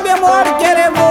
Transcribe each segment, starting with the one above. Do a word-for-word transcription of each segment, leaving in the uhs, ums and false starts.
माले मार के रे वो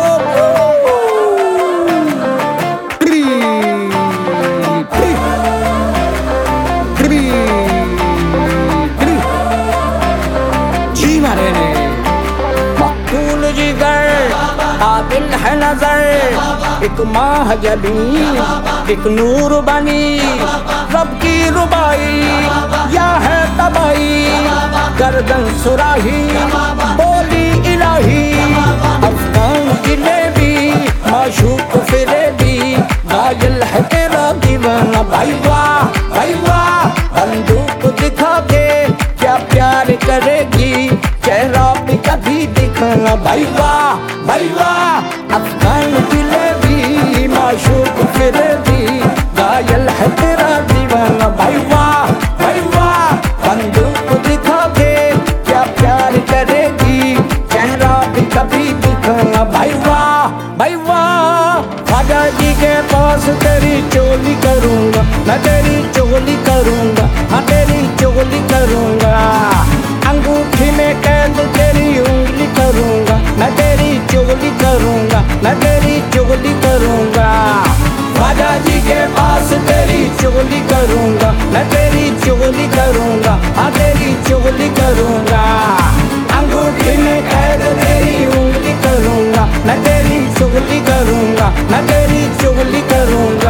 जी मारे ने मकबूल जिगर काबिल है नजर एक माह जबीन एक नूर बनी रब की रुबाई या है तबाई गर्दन सुराही बोली इलाही अफगान जिलेबी माशूक फिरेबी गायल है तेरा दीवाना भाई वाह भाई वाह बंदूक दिखा के क्या प्यार करेगी चेहरा भी कभी दिखाना भाई वाह भाई वाह अफगान जिलेबी माशूक फिरेबी गायल है तेरा दीवाना भाई वाह भाई वाह बंदूक दिखा के क्या प्यार करेगी चेहरा भी कभी दिखाना भाई वाह भाई वाह ख्वाजा जी के पास तेरी चोली करूंगा मैं तेरी चोली करूंगा हाँ तेरी चोली करूंगा अंगूठी में कैद तेरी उंगली करूंगा मैं तेरी चोली करूंगा मैं तेरी चोली करूंगा ख्वाजा जी के पास तेरी चोली करूंगा मैं तेरी चोली करूंगा हाँ तेरी चोली करूंगा अंगूठी में कैद तेरी उंगली करूंगा मैं तेरी चोली करूंगा मैं तेरी चोली करूंगा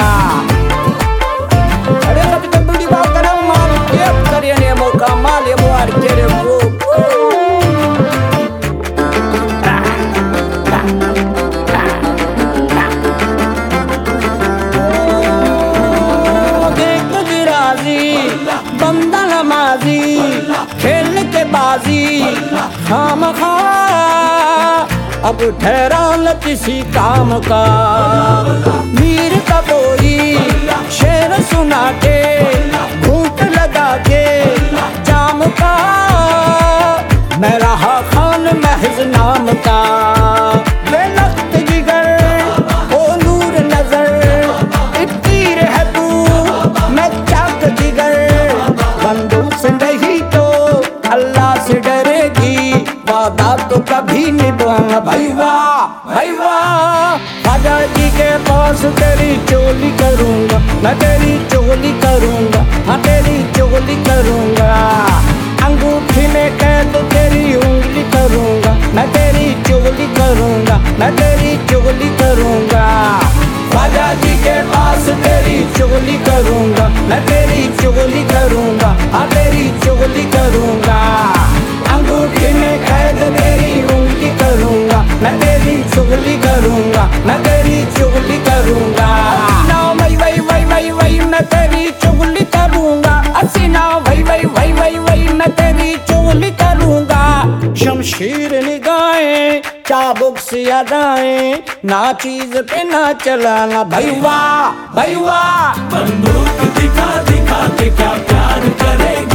अरे सब तो बड़ी बात कर मार के करिए मौका माले मार के रे वो बंदा नमाजी खेल के बाजी खामखा अब ठहरा न किसी काम का मीर का बोई शेर सुना के घूंट लगा के जाम का मैं रहा खान महज नाम का बेलख्त जिगर ओ नूर नजर एक तीर है तू मैं चाक जिगर बंदूक से नहीं तो अल्लाह से डरेगी वादा तो कभी निभाना भाई वाह भाई वाह ख्वाजा जी के पास तेरी चोली करूंगा मैं तेरी चोली करूंगा हाँ तेरी चोली करूंगा अंगूठी में कैद तेरी उंगली करूंगा मैं तेरी चोली करूंगा मैं तेरी चोली करूंगा ख्वाजा जी के पास तेरी चोली करूंगा मैं तेरी चोली करूंगा हाँ तेरी चोली करूंगा अंगूठी में कैद तेरी उंगली करूंगा मैं तेरी चोली करूंगा मैं तेरी चोली करूंगा ना वही वही वही वही वही मैं तेरी चोली करूंगा असीना वही वही वही वही वही मैं तेरी चोली करूंगा शमशीर निगाहें चाबुक से अदाएं ना चीज पे ना चलाना भाई वाह भाई वाह बंदूक दिखा दिखा के क्या प्यार करेगी